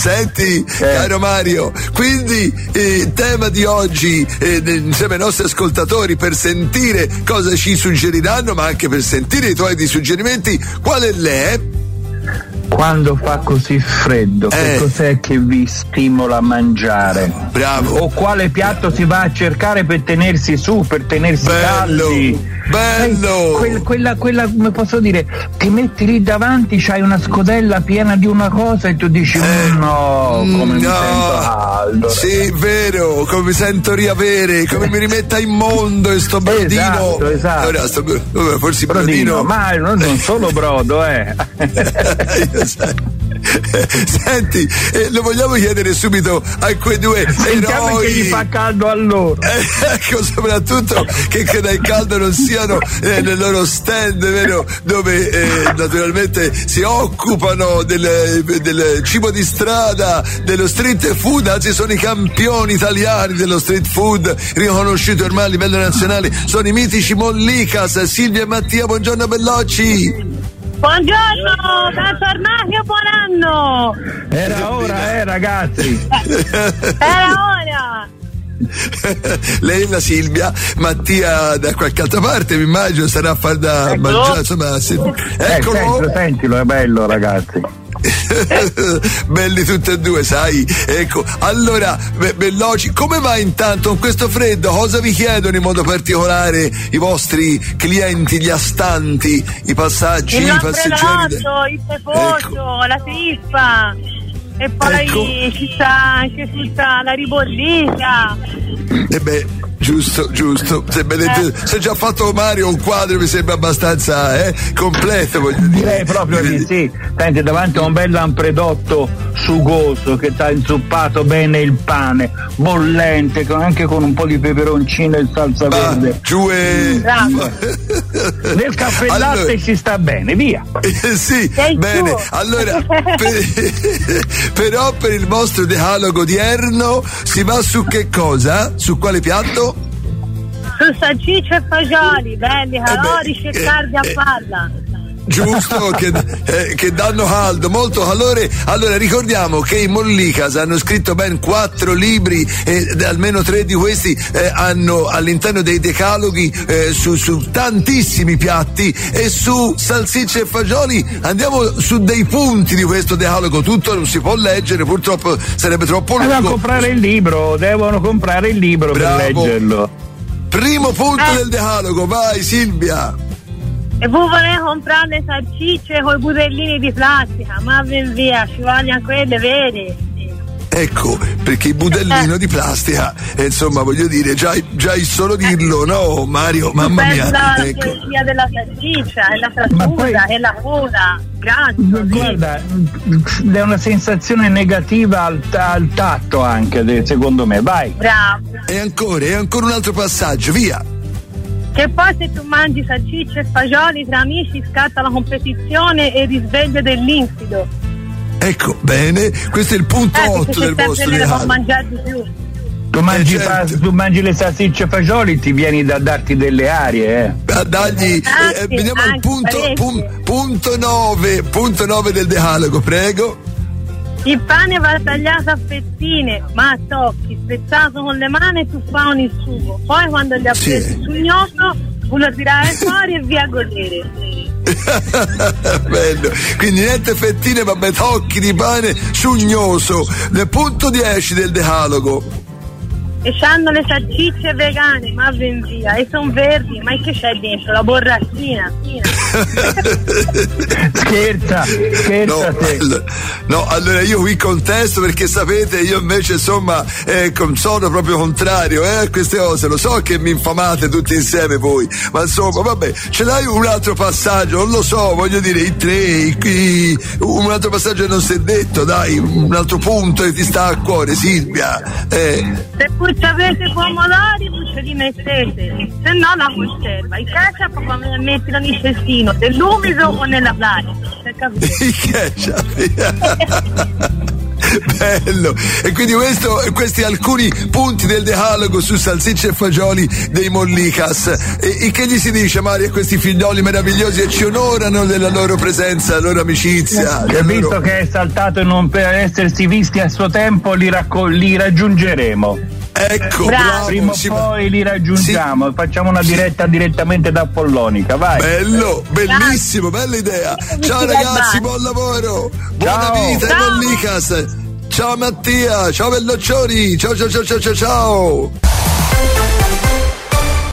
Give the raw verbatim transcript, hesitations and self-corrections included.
Senti, eh. caro Mario, quindi il eh, tema di oggi eh, insieme ai nostri ascoltatori per sentire cosa ci suggeriranno, ma anche per sentire i tuoi suggerimenti, qual è l'è? Quando fa così freddo, eh. che cos'è che vi stimola a mangiare? Bravo. O quale piatto si va a cercare per tenersi su, per tenersi bello, caldi? Bello! Eh, quella, quella, quella, come posso dire, ti metti lì davanti, c'hai una scodella piena di una cosa e tu dici eh, no, come no, mi sento caldo. Sì, vero, come mi sento riavere, come mi rimetta in mondo e sto brodino. Esatto, esatto. Ora, sto, forse brodino, brodino. Ma non, non solo brodo, eh. Senti, eh, lo vogliamo chiedere subito a quei due Sentiamo eroi che gli fa caldo a loro, eh, ecco, soprattutto che, che dal caldo non siano eh, nel loro stand, vero, dove eh, naturalmente si occupano del, del cibo di strada, dello street food, anzi sono i campioni italiani dello street food, riconosciuti ormai a livello nazionale, sono i mitici Mollicas. Silvia e Mattia, buongiorno bellocci. Buongiorno, bentornati e buon anno! Era ora, eh ragazzi! Era ora! Lei è la Silvia, Mattia da qualche altra parte, mi immagino, sarà a far da Eccolo. mangiare, insomma, se... eh, eccolo! Sentilo, sentilo, è bello ragazzi! Belli tutti e due, sai? Ecco, allora, be- Belloci, come va intanto con questo freddo? Cosa vi chiedono in modo particolare i vostri clienti, gli astanti, i passaggi, il i passeggeri? De... il peposo, ecco. La trippa e poi ecco. ci sta anche tutta la ribollita. E beh, giusto, giusto. Se, eh. se già fatto Mario un quadro mi sembra abbastanza eh, completo, voglio dire. Direi proprio di sì. Senti, davanti a un bel lampredotto sugoso che ti ha inzuppato bene il pane, bollente, con, anche con un po' di peperoncino e salsa bah, verde. Giù e... Nel caffè allora, latte si sta bene, via. Eh, sì, Sei bene. tu. Allora, per, però per il vostro decalogo odierno si va su che cosa? Su quale piatto? Su salsicce e fagioli, belli, calorici eh e caldi a palla. Giusto, che, eh, che danno caldo, molto calore. Allora ricordiamo che i Mollicas hanno scritto ben quattro libri e almeno tre di questi eh, hanno all'interno dei decaloghi eh, su, su tantissimi piatti, e su salsicce e fagioli andiamo su dei punti di questo decalogo. Tutto non si può leggere, purtroppo sarebbe troppo lungo. Devono comprare il libro, devono comprare il libro. Bravo. Per leggerlo. Primo punto eh. del decalogo, vai Silvia. E voi volete comprare le salsicce con i budellini di plastica, ma ben via, ci vogliono quelle vere. Ecco, perché il budellino di plastica, eh, insomma, voglio dire, già, già il solo dirlo, no Mario, mamma mia. La ecco. poesia della salsiccia, e la frattura, poi, e la coda, grazie. Guarda, è una sensazione negativa al, al tatto anche, secondo me, vai. Bravo. E ancora, e ancora un altro passaggio, via. Che poi se tu mangi salsicce e fagioli tra amici scatta la competizione e il risveglio dell'infido. Ecco, bene, questo è il punto eh, otto del vostro ne devo decalogo. mangiare di più. Tu mangi, eh, certo. tu mangi le salsicce e fagioli, ti vieni da darti delle arie, eh. A dargli, Anche, eh, veniamo al punto, pun, punto nove, punto nove del decalogo, prego. Il pane va tagliato a fettine, ma a tocchi, spezzato con le mani e tuffano il sugo. Poi quando li ha Sì. presi sul gnocco, lo tirare fuori e via a godere. Bello, quindi niente fettine, vabbè, tocchi di pane sugnoso. Nel punto dieci del decalogo. E c'hanno le salsicce vegane, ma ben via, e sono verdi, ma che c'è dentro? La borrachina. Scherza, scherza no, te. Allora, no, allora io qui contesto, perché sapete, io invece insomma eh, sono proprio contrario eh, a queste cose. Lo so che mi infamate tutti insieme voi, ma insomma vabbè, ce l'hai un altro passaggio? Non lo so, voglio dire, i tre, i, i, un altro passaggio che non si è detto, dai, un altro punto che ti sta a cuore, Silvia. Eh. Se pure avete pomodori, pure li mettete, se no la conserva. Il ketchup come mettilo nel cestino, dell'umido o nella plastica, per capire. Il ketchup. Bello. E quindi questo, questi alcuni punti del decalogo su salsicce e fagioli dei Mollicas. E, e che gli si dice, Mario, a questi figlioli meravigliosi e ci onorano della loro presenza, la loro amicizia? E visto loro... che è saltato e non per essersi visti a suo tempo, li, racco- li raggiungeremo. Ecco, bravo. bravo, Prima o sì, poi li raggiungiamo, sì, facciamo una diretta sì. direttamente da Apollonica, vai. Bello, bellissimo, bella idea. Ciao ragazzi, buon lavoro, buona ciao. vita ai Mollicas. Ciao Mattia, ciao Belloccioni, ciao ciao ciao ciao ciao ciao.